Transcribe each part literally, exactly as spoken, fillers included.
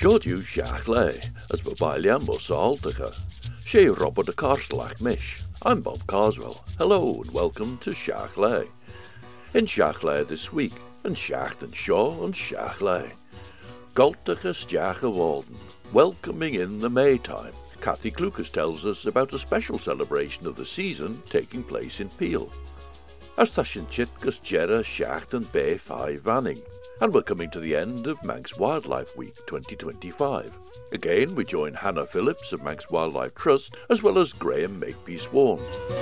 Siodiw Siach Le, as Babalian Mosaltica. She Robert de Carslach Mish. I'm Bob Carswell. Hello and welcome to Siach Le. In Siach Le this week, and Siach and Shaw and Siach Le. Galtica Stiacha Walden, welcoming in the Maytime. Kathy Clucas tells us about a special celebration of the season taking place in Peel. As Tashin Chitkas Jera Siach and Bay Five Vanning. And we're coming to the end of Manx Wildlife Week twenty twenty-five. Again, we join Hannah Phillips of Manx Wildlife Trust, as well as Graham Makepeace-Swan.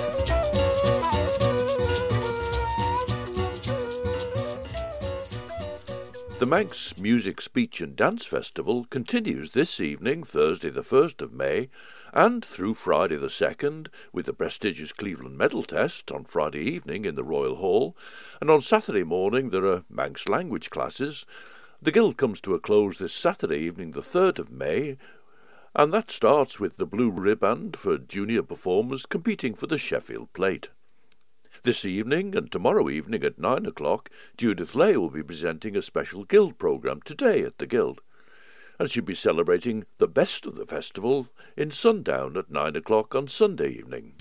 The Manx Music, Speech and Dance Festival continues this evening, Thursday the first of May, and through Friday the second, with the prestigious Cleveland Medal Test on Friday evening in the Royal Hall, and on Saturday morning there are Manx language classes. The Guild comes to a close this Saturday evening, the third of May, and that starts with the Blue Ribband for junior performers competing for the Sheffield Plate. This evening and tomorrow evening at nine o'clock, Judith Lay will be presenting a special Guild programme today at the Guild, and she'll be celebrating the best of the festival in Sundown at nine o'clock on Sunday evening.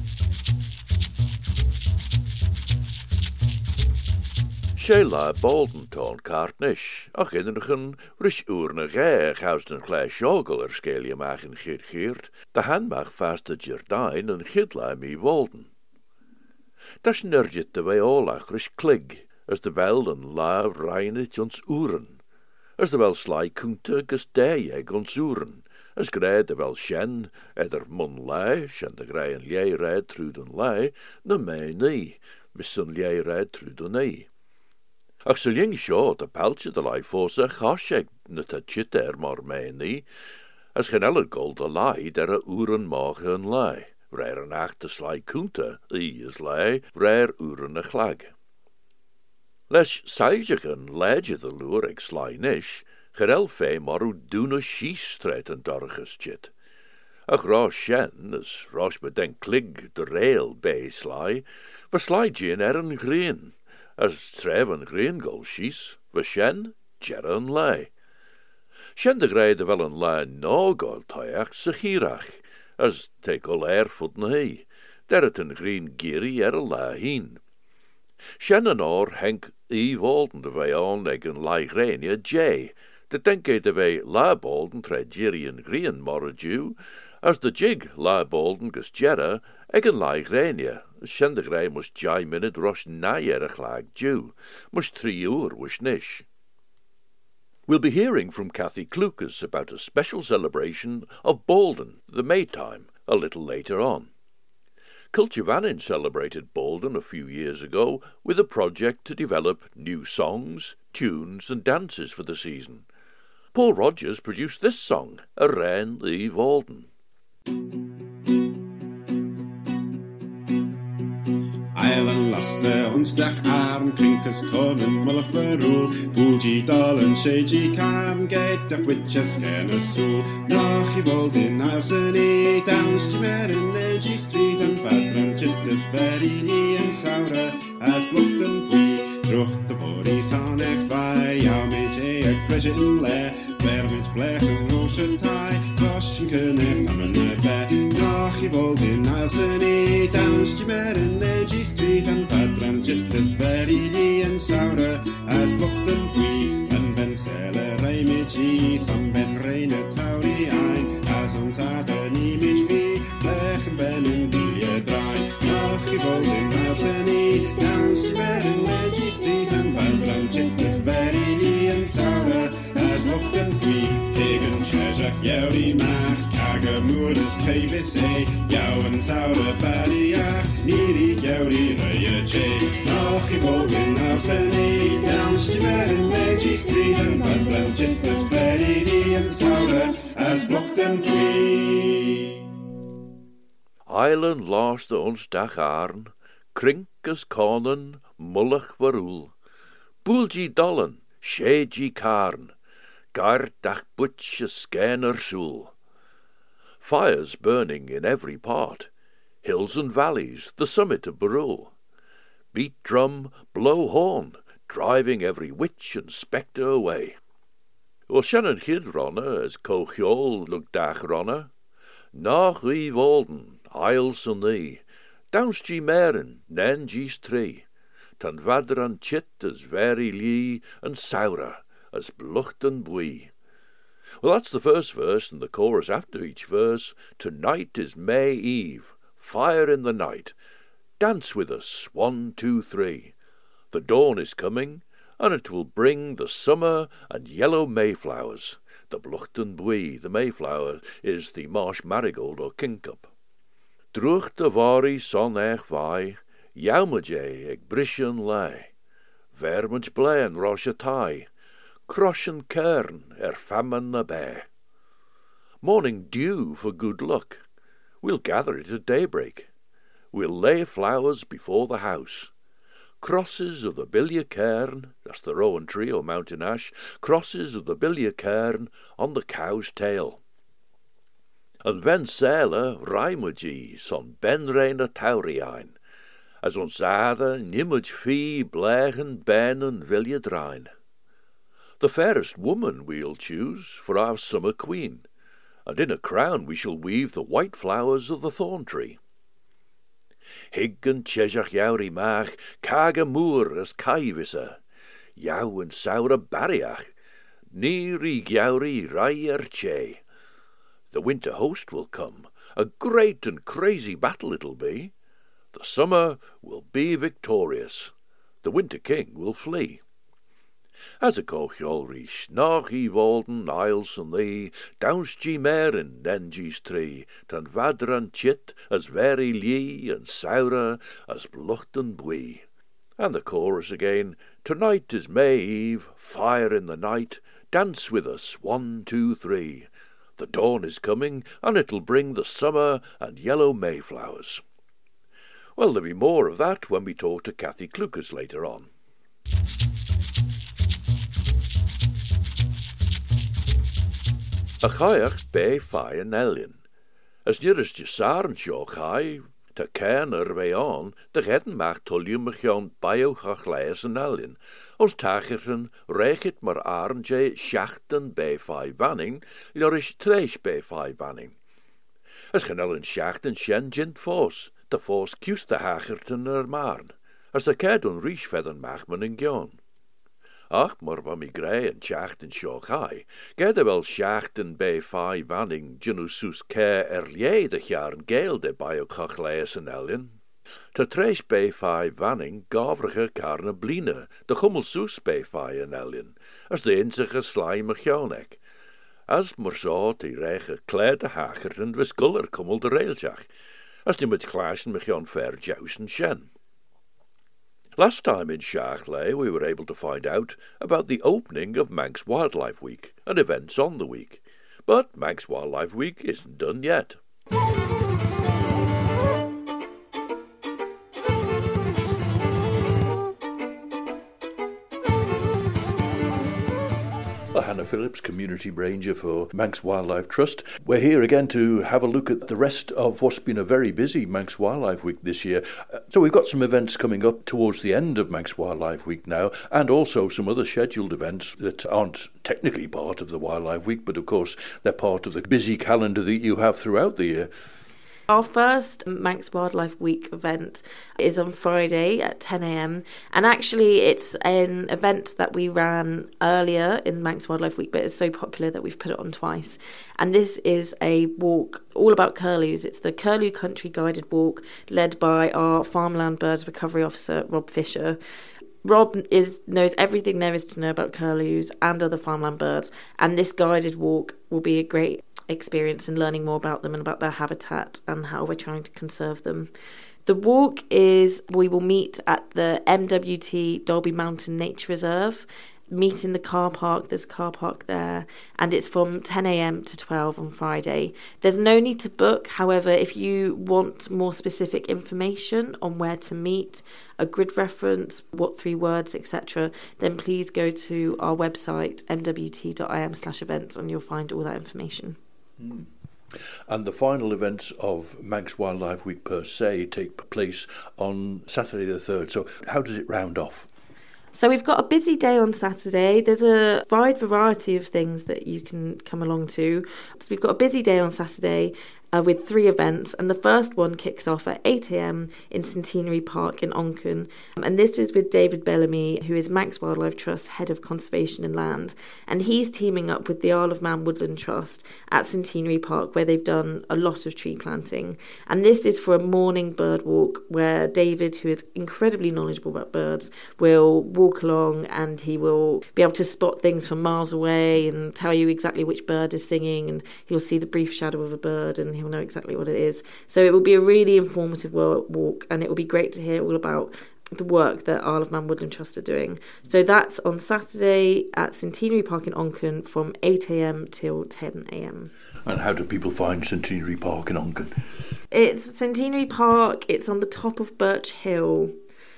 Sheila Bolden toon Cartnish, ach innergen rish oerne geich haust een klein sjogel er skeelje maken geert geert, de handmag vaste Jerdijn en gidla mi Walden. Das nergit de wij olach rish klig, as de wel en la reinit ons oeren, as de wel sly kunte gus deeg ons oeren, as grij de wel shen, eder mon lei, shen de grij en jij rijd truden lei, de mij nie, missen jij rijd truden nie. Ach so jing sjo, de peltje de lei voor zich, hasjeg net het chit er maar mij nie, as geen elle gold de lei, der oeren magen en lei. Rare een achte sly kunte, die is lei, rare uren a chlag. Les seijigen leidje de loer eg sly nish, gerel fe maru doene schiestreid en dorges chit. Ach ra shen, as rosh bedenk klig de rail bij sly, was sly gin er een green, as trev een green gol schies, was shen, jerre een lei. Shen de greide wel een lei no gol toiach, sechirach, as take all air foot na he, derret een green giri er a la heen. Shannon or henk e Walden de wij aan egen la grenia jay, de denke de wij la Bolden tre giri en green morre jew, as de jig la Bolden gus jera egen la grenia, shen de grey must jay minute rosh na er glag jew, must three uur wish nish. We'll be hearing from Kathy Clucas about a special celebration of Bolden, the Maytime, a little later on. Cultivanin celebrated Bolden a few years ago with a project to develop new songs, tunes and dances for the season. Paul Rogers produced this song, Around the Walden. Eilen laste ons dag arm, krinkes konen mullach verroel, boelgie dalen, sheji kam, geit dag witches kenne soel. Nach je Walden as een e, downstje mer in Edgy Street, en vadran chittes very nie en saure, as blochten pui, drocht de vori san ek vai, ja met je ek bridget in le, ver met blechen roosje tai, waschen kunnen van een be. Nach je Walden as een e, downstje mer in Edgy Street, en vadran chittes very nie en saure, as blochten pui, en ben sele rei met je, sam ben reine tauri ein, as ons hadden nie met vie, blechen ben een vilje draai. Nach je Walden as een e, downstje mer in Edgy Street, en vadran chittes very nie en saure, as blochten pui, tegen Cheshach jouw maag, kage moeders K V C, jou en saure badiach, niet jouw die rije che. Nach je Walden as een e, downstje mer in Edgy Street, en vadran chittes very nie en saure, as blochten pui. Eilen laste ons dag arn, krinkes konen, mullach verroel. Boelgie dollen, sheji karn, gar dag butche scanner soel. Fires burning in every part, hills and valleys, the summit of Barul. Beat drum, blow horn, driving every witch and spectre away. Well, Shannon Kid Ronna, as Cochiol look dach Ronna. Nach Eve Walden, Isles on thee, Downs G Meren, Nen G's tree, Tan Vadder an Chit as very lee, and Saura as Blucht and Bwee. Well, that's the first verse, and the chorus after each verse. Tonight is May Eve, fire in the night. Dance with us, one, two, three. The dawn is coming, and it will bring the summer and yellow mayflowers. The Blucht and Bwee, the mayflower, is the marsh marigold or kingcup. Druch de vari son ech vai, Jaumajay eg brishan lei. Vermage blaen rosh tai, Croshen kern er famine na bay. Morning dew for good luck. We'll gather it at daybreak. We'll lay flowers before the house. Crosses of the billia cairn, that's the rowan tree or mountain ash, crosses of the billia cairn on the cow's tail. And ven sailor raimuji son ben reina tauriine, as ons zade nimuj fee blegen ben and vilja drain. The fairest woman we'll choose for our summer queen, and in a crown we shall weave the white flowers of the thorn tree. Hig and chesach yauri mach, kaga moor as kaivisa, yaw and saura barriach, niri gyauri raier che. The winter host will come, a great and crazy battle it'll be. The summer will be victorious, the winter king will flee. As a cochiol reach, nach Eve Walden, Isles and thee, Downs G Meren, then G's tree, Tan Vadder and Chit, as very lee, and Saura, as Blucht and Bwee. And the chorus again, tonight is May Eve, fire in the night, dance with us, one, two, three. The dawn is coming, and it'll bring the summer and yellow mayflowers. Well, there'll be more of that when we talk to Kathy Clucas later on. A chaiach be fai an elin. As near as jesaren sio chai, te cairn er ve on, de redden macht tolium mechion bio chachleis an elin. Ons tacheren rechit mar aren je schachten be fai vanning, lorish treis be fai vanning. As gen elin schachten shen jint fos, de fos kius de hacherten er marn, as de cairn riech vedden machman in gion. Ach, maar van mi grey en schachten sio chai, gede wel schachten be fai vanning genusus ke erlie de jaren geel de bio chachleis an elin. Te treis be fai vanning gavrige karne bline, de gummelsoes be fai an elin, as de inzige slijme gjonek. As maar zo die rege kleide hagerten wis guller kummel de reiljach, as die met klaasjen me gjon ver jousen shen. Last time in Sharkley we were able to find out about the opening of Manx Wildlife Week and events on the week. But Manx Wildlife Week isn't done yet. Hannah Phillips, Community Ranger for Manx Wildlife Trust. We're here again to have a look at the rest of what's been a very busy Manx Wildlife Week this year. Uh, so we've got some events coming up towards the end of Manx Wildlife Week now, and also some other scheduled events that aren't technically part of the Wildlife Week, but of course they're part of the busy calendar that you have throughout the year. Our first Manx Wildlife Week event is on Friday at ten a.m. and actually it's an event that we ran earlier in Manx Wildlife Week, but it's so popular that we've put it on twice. And this is a walk all about curlews. It's the Curlew Country Guided Walk led by our Farmland Birds Recovery Officer, Rob Fisher. Rob is knows everything there is to know about curlews and other farmland birds, and this guided walk will be a great experience in learning more about them and about their habitat and how we're trying to conserve them. The walk is, we will meet at the M W T Dalby Mountain Nature Reserve, meet in the car park, there's a car park there, and it's from ten a.m. to twelve on Friday. There's no need to book, however, if you want more specific information on where to meet, a grid reference, what three words, et cetera, then please go to our website, m w t dot i m slash events, and you'll find all that information. Mm. And the final events of Manx Wildlife Week per se take place on Saturday the third. So how does it round off? So we've got a busy day on Saturday. There's a wide variety of things that you can come along to. So we've got a busy day on Saturday. Uh, with three events, and the first one kicks off at eight a.m. in Centenary Park in Onchan, um, and this is with David Bellamy, who is Manx Wildlife Trust Head of Conservation and Land, and he's teaming up with the Isle of Man Woodland Trust at Centenary Park, where they've done a lot of tree planting, and this is for a morning bird walk where David, who is incredibly knowledgeable about birds, will walk along and he will be able to spot things from miles away and tell you exactly which bird is singing, and he'll see the brief shadow of a bird and he'll know exactly what it is. So it will be a really informative walk, and it will be great to hear all about the work that Isle of Man Woodland Trust are doing. So that's on Saturday at Centenary Park in Onchan from eight a.m. till ten a.m. And how do people find Centenary Park in Onchan? It's Centenary Park, it's on the top of Birch Hill.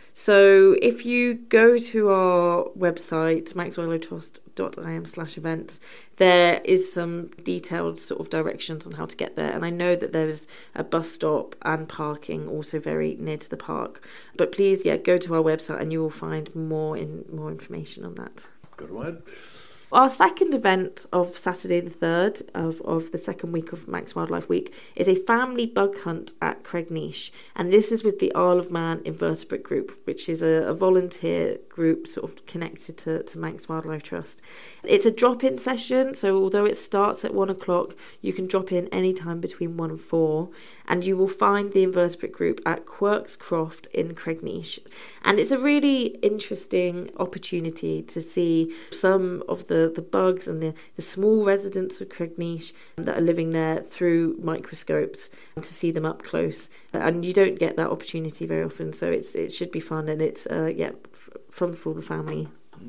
So if you go to our website, manxwildlifetrust.im slash events, there is some detailed sort of directions on how to get there. And I know that there's a bus stop and parking also very near to the park. But please, yeah, go to our website and you will find more in more information on that. Good one. Our second event of Saturday the third of, of the second week of Manx Wildlife Week is a family bug hunt at Cregneash, and this is with the Isle of Man Invertebrate Group, which is a, a volunteer group sort of connected to, to Manx Wildlife Trust. It's a drop-in session, so although it starts at one o'clock, you can drop in any time between one and four, and you will find the invertebrate group at Quirks Croft in Cregneash. And it's a really interesting opportunity to see some of the, the bugs and the, the small residents of Cregneash that are living there through microscopes, and to see them up close. And you don't get that opportunity very often, so it's it should be fun, and it's uh, yeah fun for the family.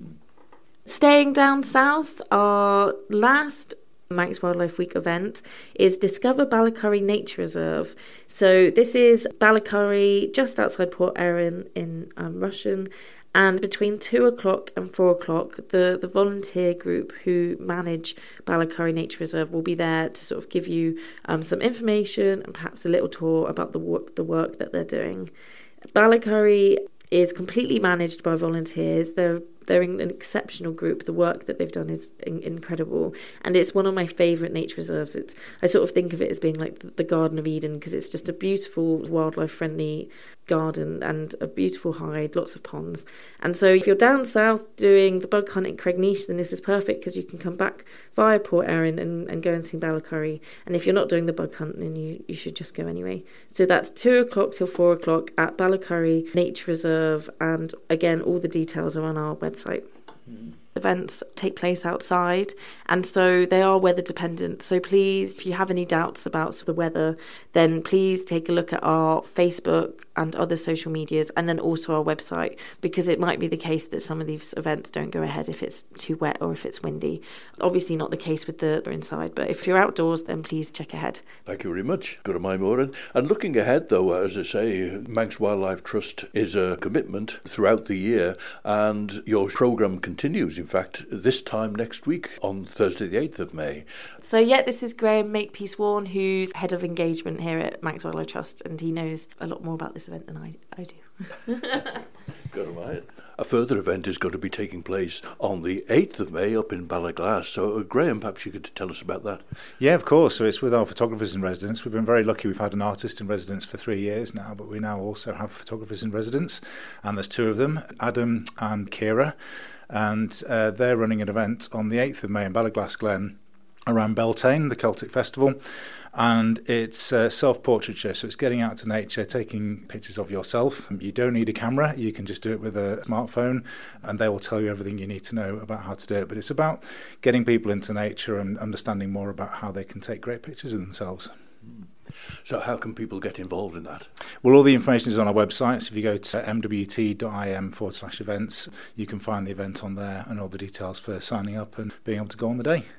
Staying down south, our last Manx Wildlife Week event is Discover Ballacurry Nature Reserve. So this is Ballacurry, just outside Port Erin in um, Rushen. And between two o'clock and four o'clock, the, the volunteer group who manage Ballacurry Nature Reserve will be there to sort of give you um, some information and perhaps a little tour about the work, the work that they're doing. Ballacurry is completely managed by volunteers. They're They're an exceptional group. The work that they've done is in- incredible. And it's one of my favourite nature reserves. It's I sort of think of it as being like the Garden of Eden, because it's just a beautiful, wildlife-friendly garden and a beautiful hide, lots of ponds. And so if you're down south doing the bug hunt in Cregneash, then this is perfect, because you can come back via Port Erin and, and go and see Ballacurry. And if you're not doing the bug hunt, then you, you should just go anyway. So that's two o'clock till four o'clock at Ballacurry Nature Reserve. And again, all the details are on our website. Mm. Events take place outside, and so they are weather dependent. So please, if you have any doubts about the weather, then please take a look at our Facebook and other social medias, and then also our website, because it might be the case that some of these events don't go ahead if it's too wet or if it's windy. Obviously not the case with the inside, but if you're outdoors, then please check ahead. Thank you very much. Good of my Moran. And looking ahead, though, as I say, Manx Wildlife Trust is a commitment throughout the year, and your programme continues. In fact, this time next week on Thursday the eighth of May. So yeah, this is Graham Makepeace Warren, who's head of engagement here at Manx Wildlife Trust, and he knows a lot more about this event than I, I do. Good of mine. A further event is going to be taking place on the eighth of May up in Ballaglass. So, uh, Graham, perhaps you could tell us about that. Yeah, of course. So it's with our photographers in residence. We've been very lucky. We've had an artist in residence for three years now, but we now also have photographers in residence. And there's two of them, Adam and Kira. And uh, they're running an event on the eighth of May in Ballaglass Glen around Beltane, the Celtic Festival. And it's uh, self-portraiture, so it's getting out to nature, taking pictures of yourself. You don't need a camera, you can just do it with a smartphone, and they will tell you everything you need to know about how to do it. But it's about getting people into nature and understanding more about how they can take great pictures of themselves. So how can people get involved in that? Well, all the information is on our website. So if you go to mwt.im forward slash events, you can find the event on there and all the details for signing up and being able to go on the day.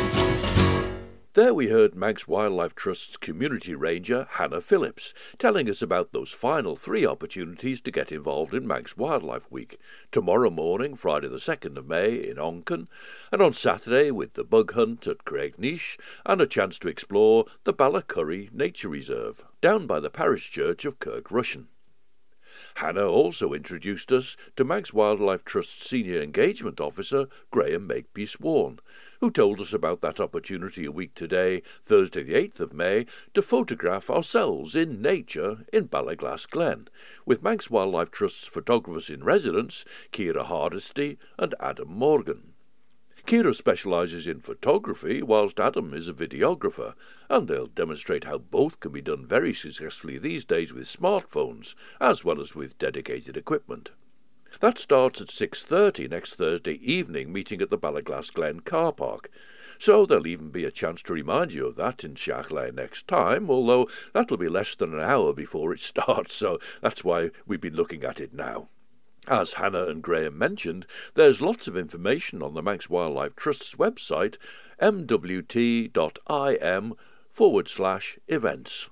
There we heard Manx Wildlife Trust's community ranger, Hannah Phillips, telling us about those final three opportunities to get involved in Manx Wildlife Week. Tomorrow morning, Friday the second of May, in Onchan, and on Saturday with the bug hunt at Cregneash, and a chance to explore the Ballacurry Nature Reserve, down by the parish church of Kirk Rushen. Hannah also introduced us to Manx Wildlife Trust's Senior Engagement Officer, Graham Makepeace-Swan, who told us about that opportunity a week today, Thursday the eighth of May, to photograph ourselves in nature in Ballaglass Glen, with Manx Wildlife Trust's photographers in residence, Ciara Hardesty and Adam Morgan. Ciara specialises in photography, whilst Adam is a videographer, and they'll demonstrate how both can be done very successfully these days with smartphones, as well as with dedicated equipment. That starts at six thirty next Thursday evening, meeting at the Ballaglass Glen car park. So there'll even be a chance to remind you of that in Seachlai next time, although that'll be less than an hour before it starts, so that's why we've been looking at it now. As Hannah and Graham mentioned, there's lots of information on the Manx Wildlife Trust's website, mwt.im forward slash events.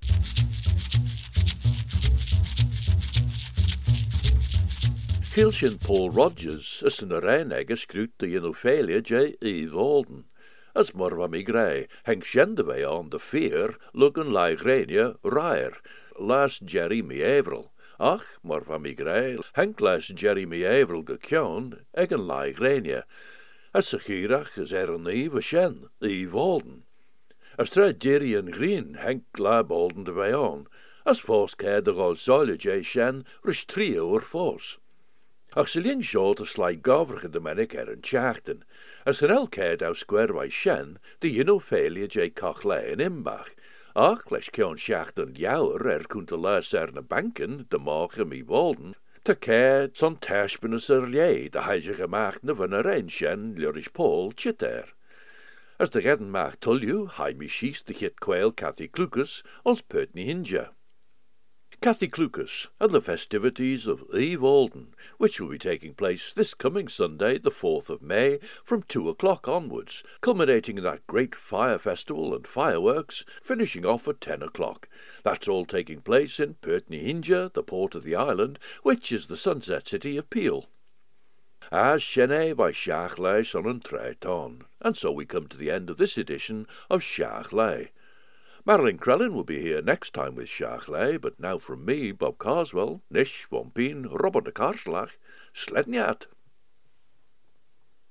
Kilshin Paul Rogers is yn yr ein ag ysgrwt dy un o ffeilia jay Eve Alden. As morfa mi greu, heng siende fe on de fear, lugan lai grenia rair, las Jerry mi Avril. Ach, morfa mi greu, heng las Jerry mi Avril gekjon, ag yn lai grenia. As y chirach is er yn Eve shen, Eve Alden. As tra Jerry yn green, heng lab Alden de fe on. As fos cair de gol soile jay shen, rys trio o'r fos. Ach sy'n lyn sio dy slai gofrach y Dominic er yn tiachten, as yn el caid aw sgwerwai shen, dy un o ffeilia jay cochle yn imbach. Ach, leis cion siachten liawr er cwnt y les er na banken, dy moch ym i Walden, ta caid son tashbynus yr liei, dy haisach y mach na fan yr ein shen liorish Paul chiter. As dy gedden mach tulliw, hai mi shies dy chit quail Cathy Clucas, ons Purtney Hinja. Cathy Clucas and the festivities of Eve Alden, which will be taking place this coming Sunday, the fourth of May, from two o'clock onwards, culminating in that great fire festival and fireworks, finishing off at ten o'clock. That's all taking place in Purtney Hinja, the port of the island, which is the sunset city of Peel. As Shene by Seachlai son and Treton, and so we come to the end of this edition of Seachlai. Marilyn Crellin will be here next time with Seachlai, but now from me, Bob Carswell, Nish, Wompeen, Robert de Karslach, Sledniat.